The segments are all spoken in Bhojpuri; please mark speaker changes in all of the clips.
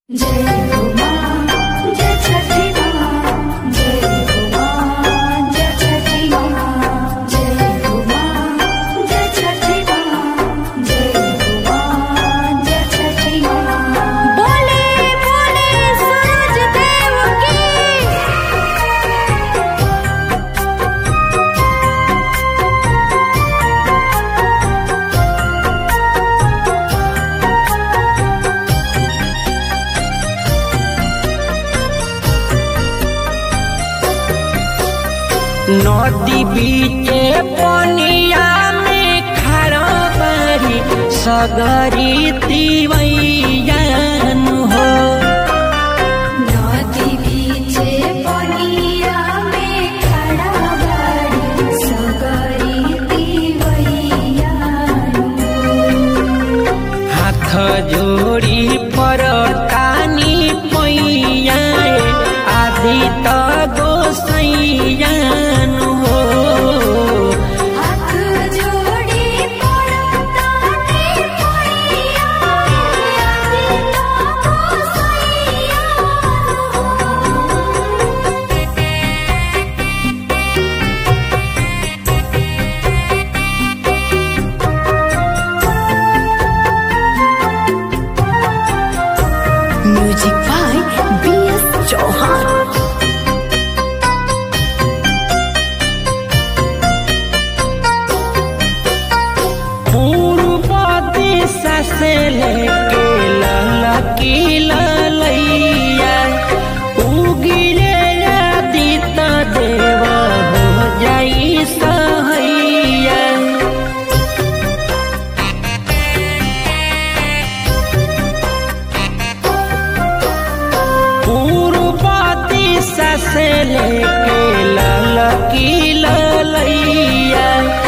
Speaker 1: जय हो मां जय छठी मां जय हो मां जय छठी मां जय हो मां जय छठी मां जय हो मां जय छठी मां। बोले बोले सूरज देव की।
Speaker 2: नदी बीचे पनिया में खड़ा बारी सगरी तिवैयान हो।
Speaker 1: नदी बीचे पनिया में खड़ा बारी सगरी तिवैयान हो।
Speaker 2: हाथ जोड़ी परतानी पैया आदि त गोसैयान हो।
Speaker 1: हाथ जोड़ी परतानी पैया आदि त गोसैयान हो। Music by BS Chauhan.
Speaker 2: पूर्व दिशा से लेके ललकी ललैया उगिरे आदित देव हो जाई सहैया। पूर्व दिशा से लेके ललकी ललैया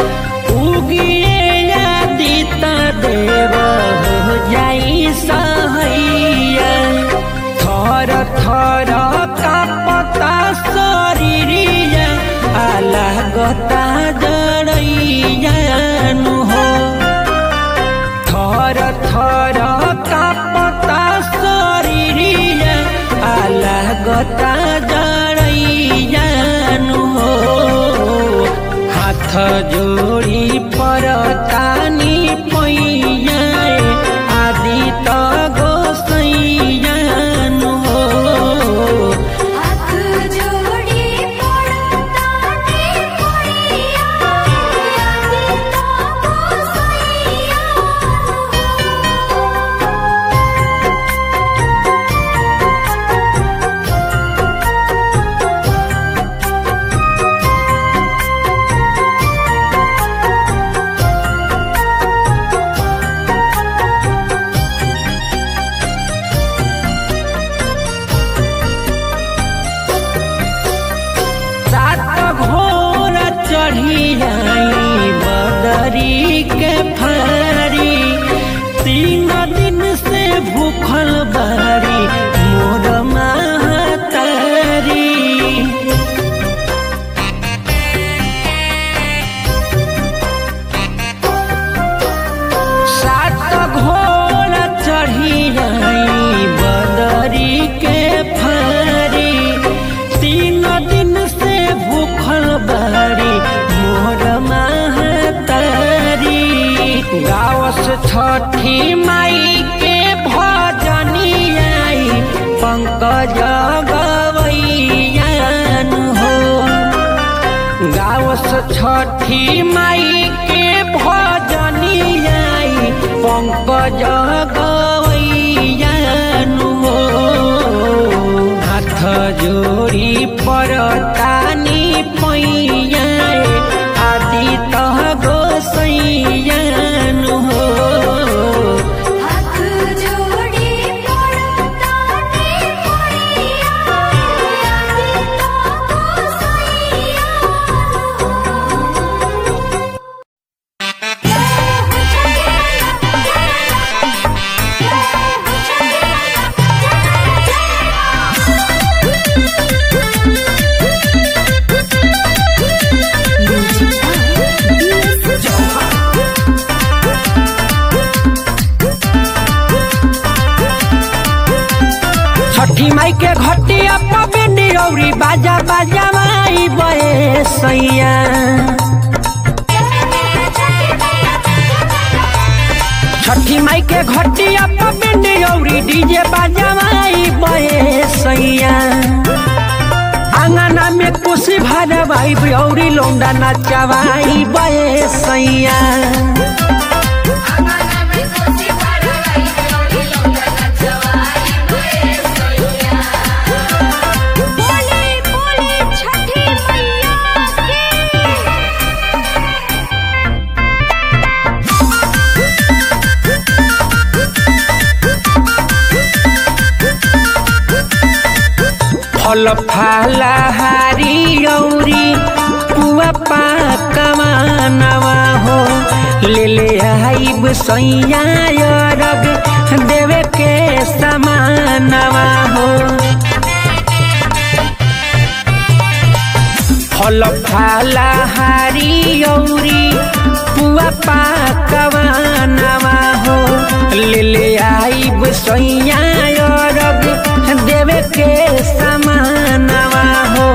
Speaker 2: उगिरे आदित देव हो जाई सहैया। थर थर कांपता शरीरिया लागता जड़ैयान हो। थर थर कांपता शरीरिया लागता जड़ैयान हो। हाथ जोड़ी परतानी पैया आदि त गोसैयान हो।
Speaker 1: हाथ जोड़ी परतानी पैया आदि त गोसैयान
Speaker 2: सात घोड़ा चढ़ी आई बदरी के फारी 3 दिन से भूखल बारी मोर महतारी। सात घोड़ा चढ़ी आई बदरी के फारी 3 दिन से भूखल बारी मोर महतारी। गावस छठी माई के भजनी आई पंकज गवैयान हो। गावस छठी माई के भजनी आई पंकज गवैयान हो। हाथ जोड़ी परतानी पैया आदि त गोसैयान हो।
Speaker 1: हाथ जोड़ी परतानी पैया आदि त गोसैयान हो।
Speaker 2: छठी माई के घटिया पबनी औरी बाजा बाजा माई बहे सैया। छठी माई के घटिया पबनी औरी डीजे बाजा माई बहे सैया। आंगना में कुशी भरवाई औरी लौंडा नचवाई बहे सैया। फल फलहारी औरी पुआ पकवानवा हो ले ले आइब सैया अरग देवे के समानवा हो। फल फलहारी औरी पुआ पकवानवा हो ले ले आइब सैया अरग देवे के समानवा हो।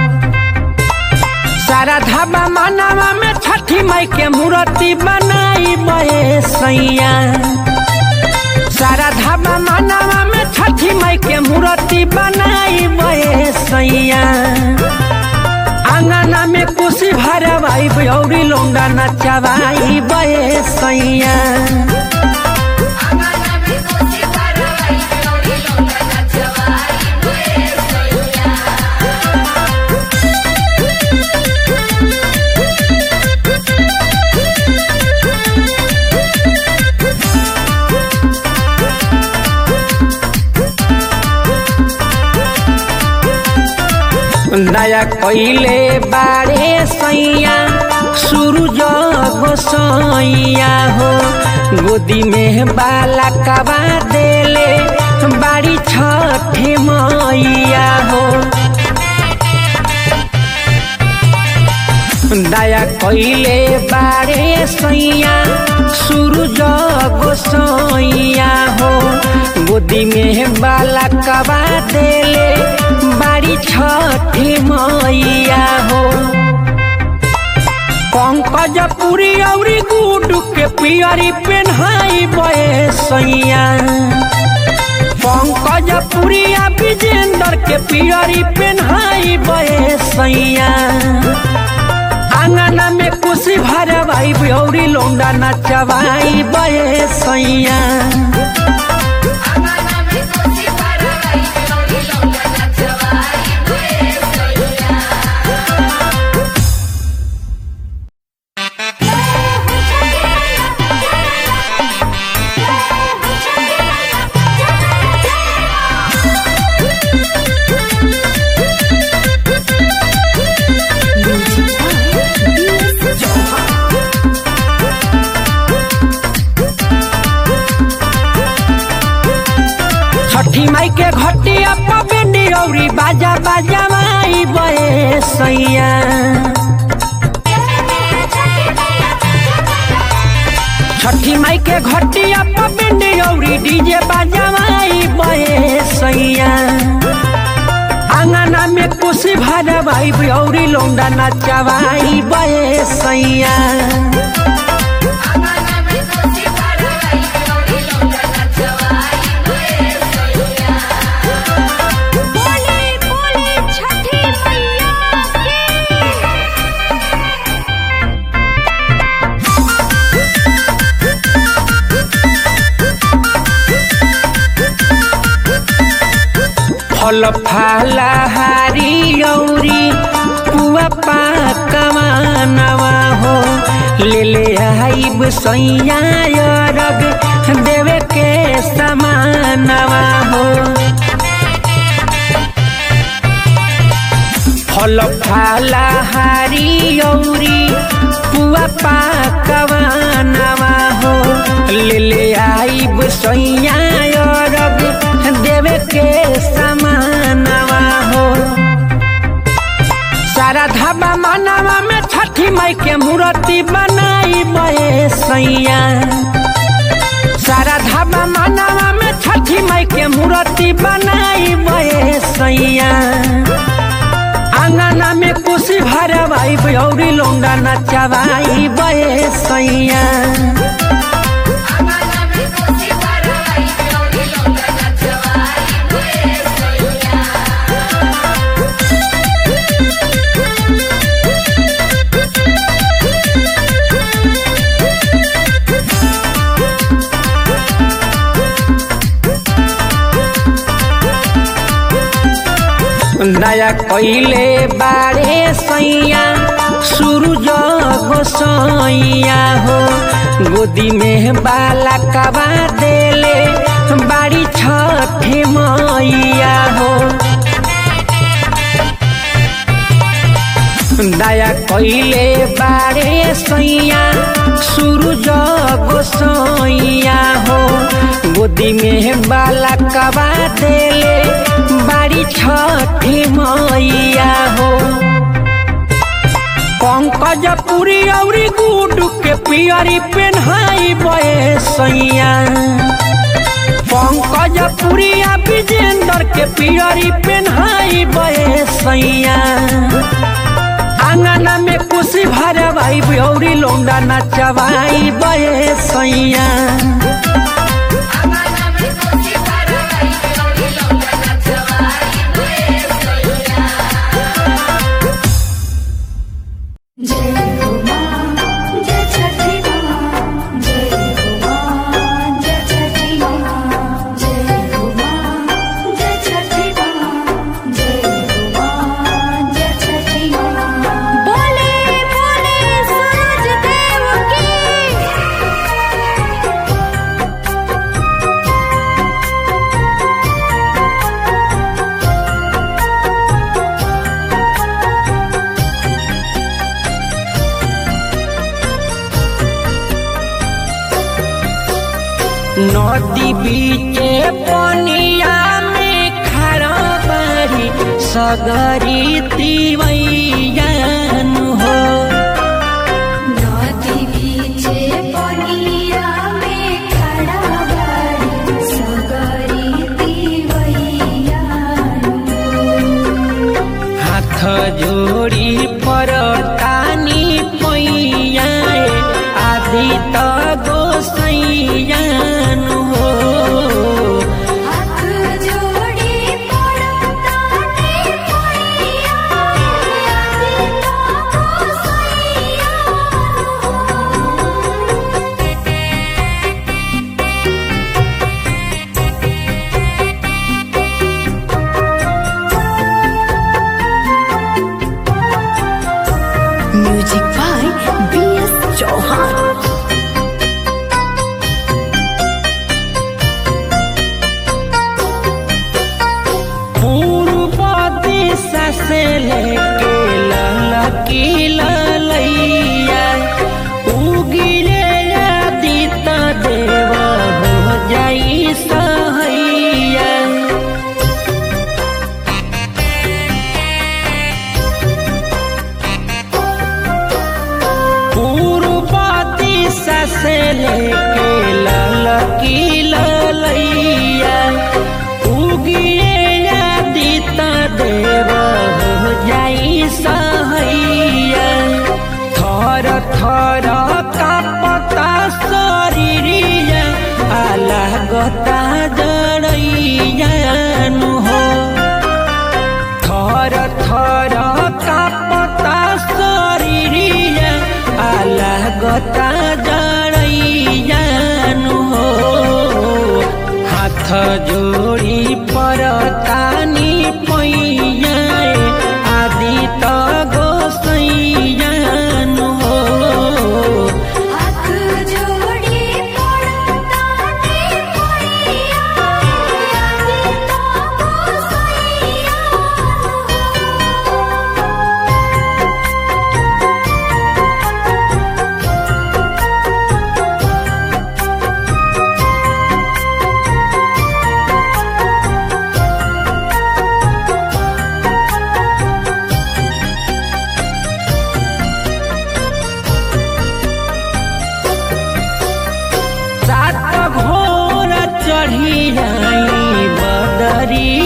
Speaker 2: सारा धाबा मानवा में छठी माई के मूर्ति बनाई बहे सैया। सारा धाबा मानवा में छठी माई के मूर्ति बनाई बहे सैया। आंगना में कुशी भरवाई औरी लौंडा नचवाई बहे सैया। दया कइले बारे सैया सूरज गोसैया हो। गोदी में बाला कबा देले बाड़ी छठी मैया हो। दया कइले बारे सैया सूरज गोसैया हो। गोदी में बाला कबा देले बाड़ी छठी मैया हो। पंकज पुरी औरी गुडू के पियरी पेन्हाई बहे सैया। पंकज पुरिया विजेंद्र के पियरी पेन्हाई बहे सैया। आंगना में कुशी भरवाई औरी लौंडा नचवाई बहे सैया। छठी माई के घटिया पबनी औरी बाजा बाजा माई बहे सैया। छठी माई के घटिया पबनी औरी डीजे बाजा माई बहे सैया। आंगना में कुशी भरवाई औरी लौंडा नचवाई बहे सैया। फल फलहारी औरी पुआ पकवानवा हो ले ले आइब सैया अरग देवे के समानवा हो। फल फलहारी औरी पुआ पकवानवा हो ले ले आइब सैया अरग देवे के समानवा हो। सारा धाबा मानवा में छठी माई के मूर्ति बनाई बहे सैया। सारा धाबा मानवा में छठी माई के मूर्ति बनाई बे सैया आंगना में कुशी भरवाई औरी लौंडा नचवाई बे सैया नया कोइले बारे सैया सूरज गोसैया हो गोदी में बाला कबा देले बाड़ी छठी मैया हो नया कोइले बारे सैया सूरज गोसैया हो गोदी में बाला कबा देले बाड़ी छठी मैया हो पंकज पुरी औरी गुडू के पियरी पेन्हाई बे सैया पंकज पुरिया विजेंद्र के पियरी पेन्हाई बे सैया आंगना में कुशी भरवाई औरी लौंडा नचवाई बे सैया नदी बीचे पनिया में खड़ा बारी सगरी तिवैयान हो
Speaker 1: नदी बीचे पनिया में खड़ा बारी सगरी तिवैयान
Speaker 2: हाथ जोड़ी परतानी पैया आदि त गोसैया
Speaker 1: म्यूजिक बाय BS चौहान।
Speaker 2: पूर्व दिशा से लेके ललकी ललैया उगिरे आदित देव हो जाई सहैया से लेके ललकी ललैया उगिए आदित देव हो जाई सहैया थर थर कांपता शरीरिया अलगता जड़ैया हो थर थर कांपता शरीरिया अलगता हाथ जोड़ी परतानी पैया आदि त गोसैया हो
Speaker 1: हाथ जोड़ी परतानी पैया आदि त गोसैया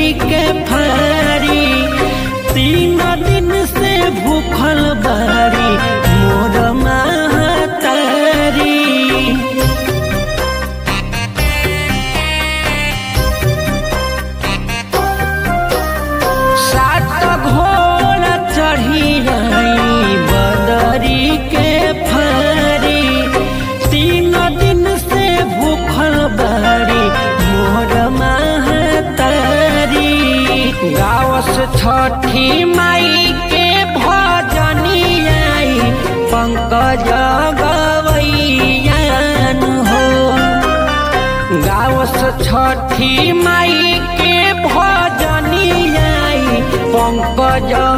Speaker 2: के फारी 3 दिन से भूखल बारी मोर महतारी। 7 घोड़ा चढ़ी आई बदरी के फारी 3 दिन से भूखल बारी मोर महतारी। गावस छठी माई के भजनी आई पंकज गवैयान हो। गावस छठी माई के भजनी आई पंकज